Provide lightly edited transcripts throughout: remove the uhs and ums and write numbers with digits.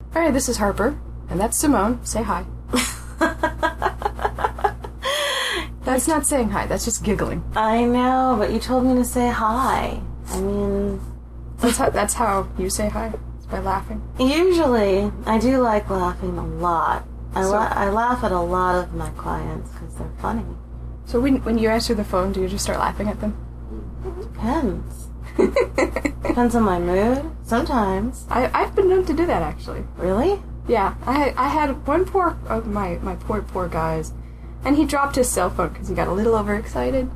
Alright, this is Harper, and that's Simone. Say hi. That's not saying hi, that's just giggling. I know, but you told me to say hi. I mean... That's how you say hi? It's by laughing? Usually. I do like laughing a lot. I laugh at a lot of my clients because they're funny. So when you answer the phone, do you just start laughing at them? Depends. Depends on my mood. Sometimes. I've been known to do that, actually. Really? Yeah. I had one poor... my poor guys... And he dropped his cell phone because he got a little overexcited.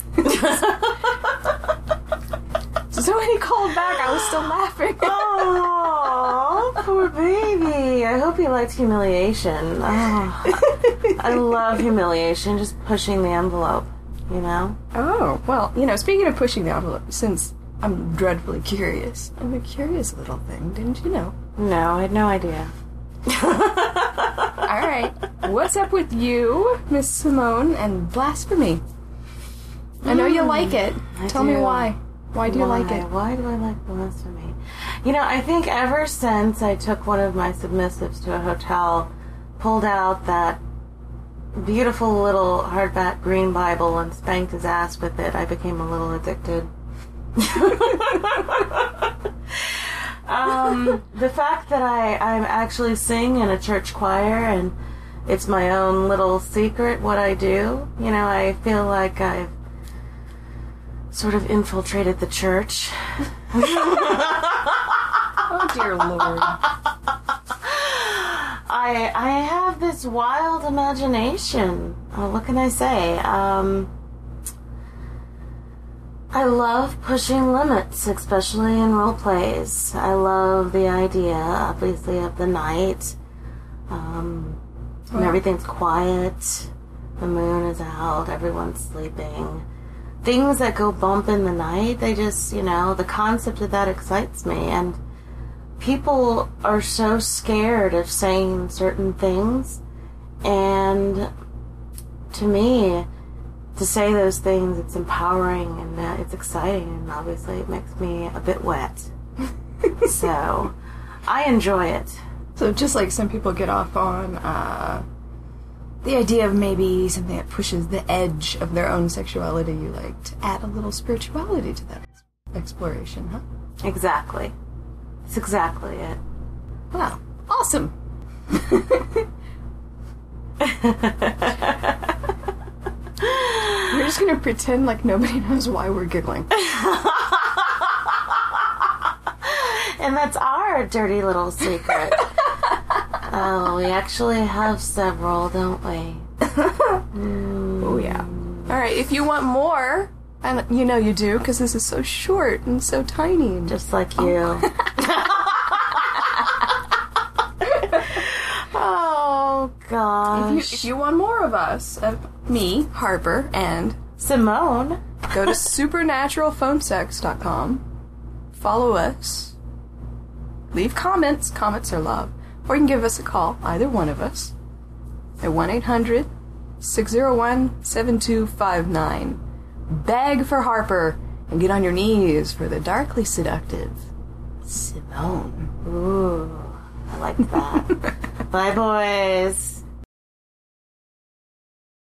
So when he called back, I was still laughing. Oh, poor baby. I hope he liked humiliation. Oh, I love humiliation, just pushing the envelope, you know? Oh, well, speaking of pushing the envelope, since I'm dreadfully curious, I'm a curious little thing, didn't you know? No, I had no idea. Alright, what's up with you, Miss Simone, and blasphemy? I know you like it. Tell me why. Why do you like it? Why do I like blasphemy? I think ever since I took one of my submissives to a hotel, pulled out that beautiful little hardback green Bible and spanked his ass with it, I became a little addicted. The fact that I'm actually sing in a church choir and it's my own little secret what I do, I feel like I've sort of infiltrated the church. Oh dear Lord. I have this wild imagination. What can I say? I love pushing limits, especially in role plays. I love the idea, obviously, of the night. When everything's quiet, the moon is out, everyone's sleeping. Things that go bump in the night, they just, the concept of that excites me. And people are so scared of saying certain things. And to me, to say those things, it's empowering and it's exciting, and obviously it makes me a bit wet. So, I enjoy it. So just like some people get off on the idea of maybe something that pushes the edge of their own sexuality, you like to add a little spirituality to that exploration, huh? Exactly. That's exactly it. Wow. Awesome. We're just going to pretend like nobody knows why we're giggling. And that's our dirty little secret. Oh, we actually have several, don't we? Oh, yeah. Alright, if you want more, and you know you do, because this is so short and so tiny. Just like you. Oh, gosh. If you want more of us, me, Harper, and Simone, go to supernaturalphonesex.com, follow us, leave comments, comments are love, or you can give us a call, either one of us, at 1-800-601-7259. Beg for Harper, and get on your knees for the darkly seductive Simone. Ooh, I like that. Bye, boys.